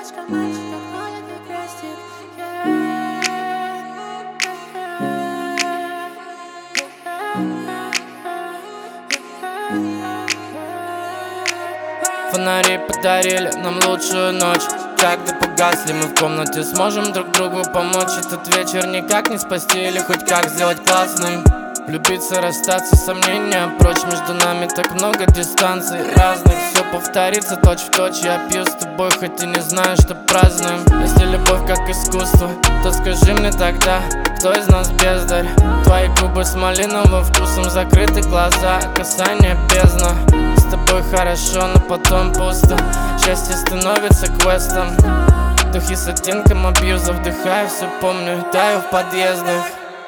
девочка, мальчик, как маленький крестик. Фонари подарили нам лучшую ночь. Когда погасли, мы в комнате сможем друг другу помочь. Этот вечер никак не спасти или хоть как сделать классным. Влюбиться, расстаться, сомнения прочь. Между нами так много дистанций разных. Все повторится точь в точь. Я пью с тобой, хоть и не знаю, что празднуем. Если любовь как искусство, то скажи мне тогда, кто из нас бездарь? Твои губы с малиновым вкусом, закрыты глаза, касание бездна. С тобой хорошо, но потом пусто. Счастье становится квестом. Духи с оттенком абьюза, вдыхаю, все помню, таю в подъездах.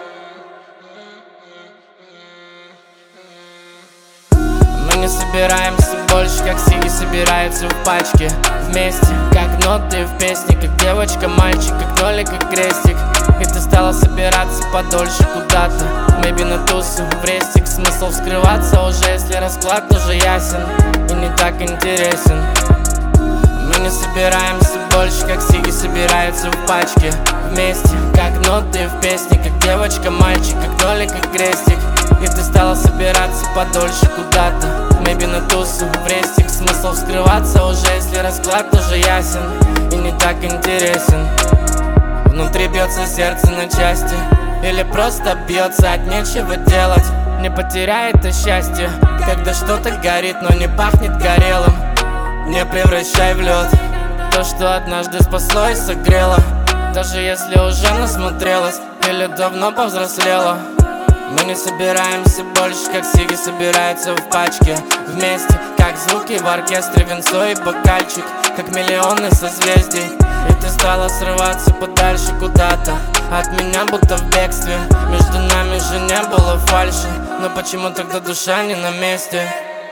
Мы не собираемся больше, как сиги собираются в пачке. Вместе, как ноты в песне, как девочка, мальчик, как нолик и крестик. И ты стала собираться подольше куда-то, maybe на тусу, в рестик. Смысл вскрываться уже, если расклад уже ясен и не так интересен. Мы не собираемся больше, как сиги собираются в пачке. Вместе, как ноты в песне, как девочка, мальчик, как нолик и крестик. И ты стала собираться подольше куда-то, maybe на тусу, в рестик. Смысл вскрываться уже, если расклад уже ясен и не так интересен. Внутри бьется сердце на части, или просто бьется от нечего делать. Не потеряй это счастье, когда что-то горит, но не пахнет горелым. Не превращай в лед то, что однажды спасло и согрело. Даже если уже насмотрелась или давно повзрослела. Мы не собираемся больше, как сиги собираются в пачке. Вместе, как звуки в оркестре, винцо и бокальчик, как миллионы созвездий. И ты стала срываться подальше куда-то от меня, будто в бегстве. Между нами же не было фальши, но почему тогда душа не на месте?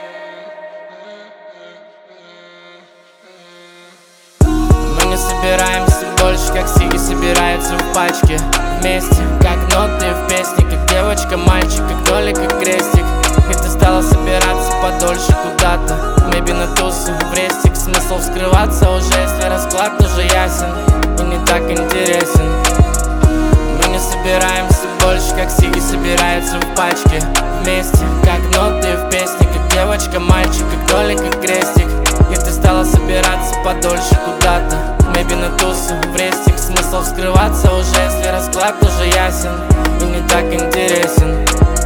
Мы не собираемся больше, как сиги собираются в пачке. Вместе, как ноты в песне, как девочка, мальчик, как нолик и крестик. И ты стала собираться подольше куда-то, maybe на тусу, в рестик. Смысл вскрываться уже, если расклад уже ясен и не так интересен. Мы не собираемся больше, как сиги собираются в пачке. Вместе, как ноты в песне, как девочка, мальчик, как нолик и крестик. И ты стала собираться подольше куда-то, maybe на тусу, в рестик. Смысл вскрываться уже, если расклад уже ясен и не так интересен.